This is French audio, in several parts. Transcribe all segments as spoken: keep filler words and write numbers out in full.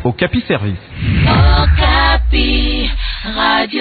Okapi Service. Okapi, Radio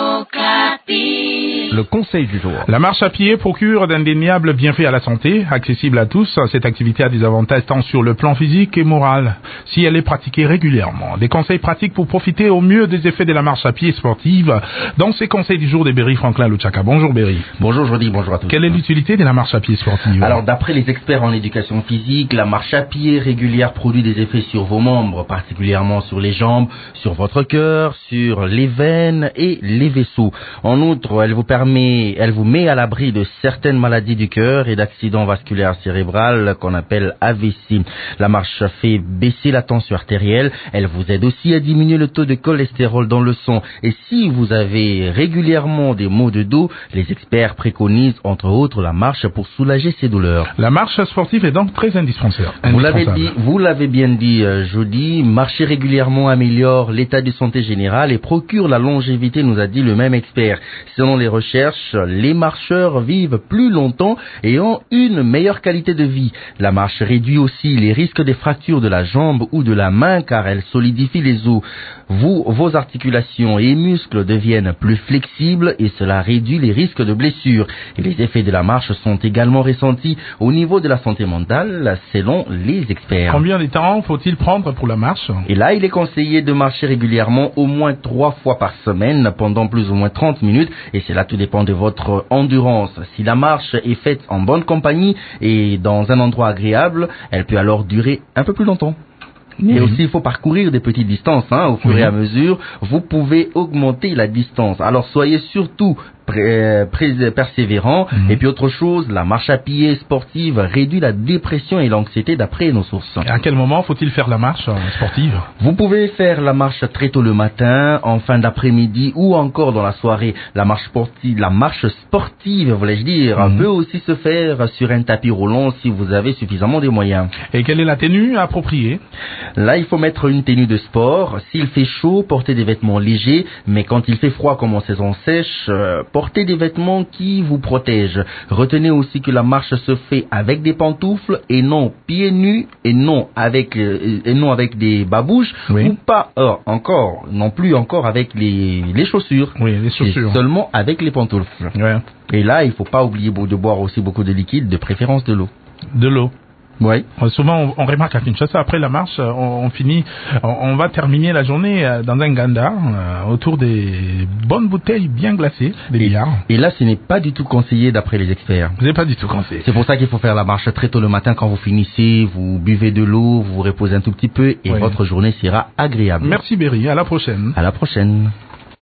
Okapi. Le conseil du jour. La marche à pied procure d'indéniables bienfaits à la santé, accessible à tous. Cette activité a des avantages tant sur le plan physique et moral, si elle est pratiquée régulièrement. Des conseils pratiques pour profiter au mieux des effets de la marche à pied sportive. Dans ces conseils du jour de Berry Franklin Luchaka. Bonjour Berry. Bonjour Jody, bonjour à tous. Quelle est l'utilité de la marche à pied sportive? Alors d'après les experts en éducation physique, la marche à pied régulière produit des effets sur vos membres, particulièrement sur les jambes, sur votre cœur, sur les veines et les vaisseaux. En outre, elle vous permet, elle vous met à l'abri de certaines maladies du cœur et d'accidents vasculaires cérébrales qu'on appelle A V C. La marche fait baisser la tension artérielle, elle vous aide aussi à diminuer le taux de cholestérol dans le sang. Et si vous avez régulièrement des maux de dos, les experts préconisent entre autres la marche pour soulager ces douleurs. La marche sportive est donc très indispensable. Vous l'avez dit, vous l'avez bien dit, euh, Jody, marcher régulièrement améliore l'état de santé général et procure la longévité, nous a dit le même expert. Selon les recherches, les marcheurs vivent plus longtemps et ont une meilleure qualité de vie. La marche réduit aussi les risques des fractures de la jambe ou de la main car elle solidifie les os. Vous, vos articulations et muscles deviennent plus flexibles et cela réduit les risques de blessures. Et les effets de la marche sont également ressentis au niveau de la santé mentale, selon les experts. Combien de temps faut-il prendre pour la marche? Et là, il est conseillé de marcher régulièrement au moins trois fois par semaine pendant plus ou moins trente minutes et cela tout dépend de votre endurance. Si la marche est faite en bonne compagnie et dans un endroit agréable, elle peut alors durer un peu plus longtemps. Mais Oui. aussi, il faut parcourir des petites distances, hein, au fur Oui. et à mesure. Vous pouvez augmenter la distance. Alors, soyez surtout pré- pré- persévérant. Mhm. Et puis, autre chose, la marche à pied sportive réduit la dépression et l'anxiété d'après nos sources. À quel moment faut-il faire la marche euh, sportive? Vous pouvez faire la marche très tôt le matin, en fin d'après-midi ou encore dans la soirée. La marche sportive, la marche sportive, voulais-je dire, Mhm. peut aussi se faire sur un tapis roulant si vous avez suffisamment de moyens. Et quelle est la tenue appropriée? Là, il faut mettre une tenue de sport. S'il fait chaud, portez des vêtements légers. Mais quand il fait froid comme en saison sèche, euh, portez des vêtements qui vous protègent. Retenez aussi que la marche se fait avec des pantoufles et non pieds nus et non avec euh, et non avec des babouches Oui. ou pas euh, encore, non plus encore avec les, les chaussures. Oui, les C'est chaussures. seulement avec les pantoufles. Ouais. Et là, il faut pas oublier de boire aussi beaucoup de liquide, de préférence de l'eau. De l'eau. Oui. Euh, Souvent, on, on remarque à Kinshasa, après la marche, euh, on, on finit, on, on va terminer la journée euh, dans un ganda, euh, autour des bonnes bouteilles bien glacées, des Et, billards. et là, ce n'est pas du tout conseillé d'après les experts. Vous n'avez pas du tout conseillé. C'est pour ça qu'il faut faire la marche très tôt le matin quand vous finissez, vous buvez de l'eau, vous vous reposez un tout petit peu et Oui. votre journée sera agréable. Merci Berry, à la prochaine. À la prochaine.